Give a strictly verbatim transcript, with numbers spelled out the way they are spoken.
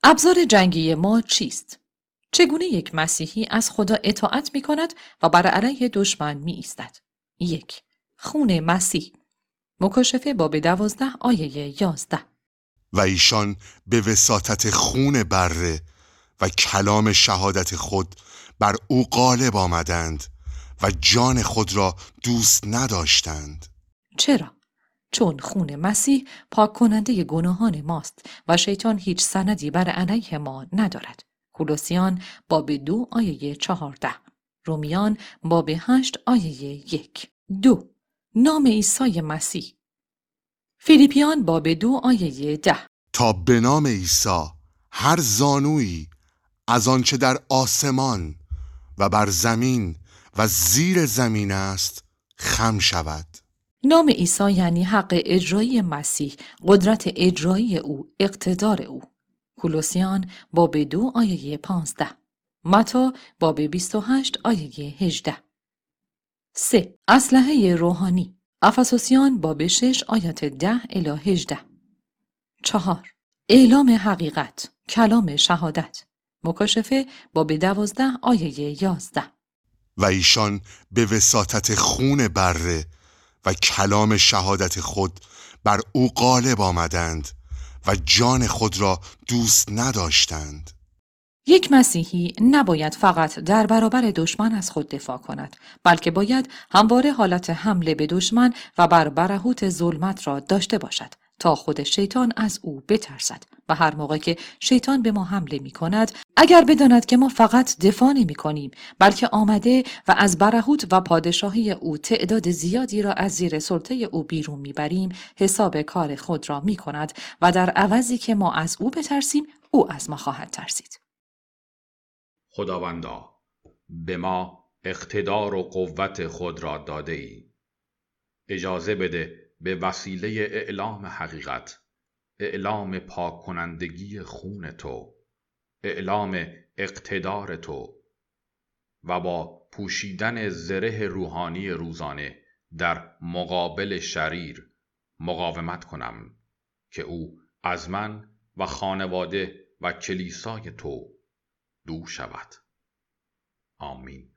ابزار جنگی ما چیست؟ چگونه یک مسیحی از خدا اطاعت می کند و بر علیه دشمن می ایستد؟ یک. خون مسیح. مکاشفه باب دوازده آیه یازده. و ایشان به وساطت خون بره و کلام شهادت خود بر او غالب آمدند و جان خود را دوست نداشتند. چرا؟ چون خون مسیح پاک کننده گناهان ماست و شیطان هیچ سندی بر علیه ما ندارد. کولوسیان باب دو آیه چهارده. رومیان باب هشت آیه یک. دو. نام عیسی مسیح. فیلیپیان باب دو آیه ده. تا به نام عیسی هر زانویی از آنچه در آسمان و بر زمین و زیر زمین است خم شود. نام عیسی یعنی حق اجرایی مسیح، قدرت اجرایی او، اقتدار او. کولوسیان باب دو آیه پانزده. متی باب بیست و هشت آیه هجده. سه. اسلحه روحانی. افسوسیان باب شش آیات ده الی هجده. چهار. اعلام حقیقت، کلام شهادت. مکاشفه باب دوازده آیه یازده. و ایشان به وساطت خون بره و کلام شهادت خود بر او غالب آمدند و جان خود را دوست نداشتند. یک مسیحی نباید فقط در برابر دشمن از خود دفاع کند، بلکه باید همواره حالت حمله به دشمن و بر برهوت ظلمت را داشته باشد تا خود شیطان از او بترسد و هر موقع که شیطان به ما حمله می کند، اگر بداند که ما فقط دفاع نمی کنیم بلکه آمده و از برهوت و پادشاهی او تعداد زیادی را از زیر سلطه او بیرون می بریم، حساب کار خود را می کند و در عوضی که ما از او بترسیم، او از ما خواهد ترسید. خداوندا، به ما اقتدار و قوت خود را داده ای. اجازه بده به وسیله اعلام حقیقت، اعلام پاک کنندگی خون تو، اعلام اقتدار تو و با پوشیدن زره روحانی روزانه در مقابل شریر مقاومت کنم که او از من و خانواده و کلیسای تو دور شود. آمین.